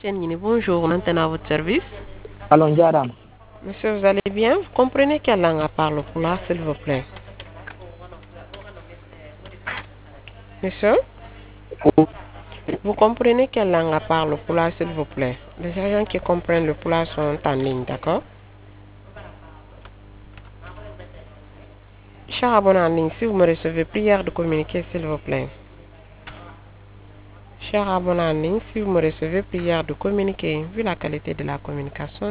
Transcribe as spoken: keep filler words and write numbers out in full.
Chénini, bonjour, maintenant à votre service. Allons, Jaram. Monsieur, vous allez bien? Vous comprenez quelle langue parle pour là, s'il vous plaît? Monsieur, vous comprenez quelle langue parle pour là, s'il vous plaît? Les gens qui comprennent le poula sont en ligne, d'accord? Cher abonné en ligne, si vous me recevez, prière de communiquer, s'il vous plaît. Cher abonné en ligne, si vous me recevez, prière de communiquer. Vu la qualité de la communication,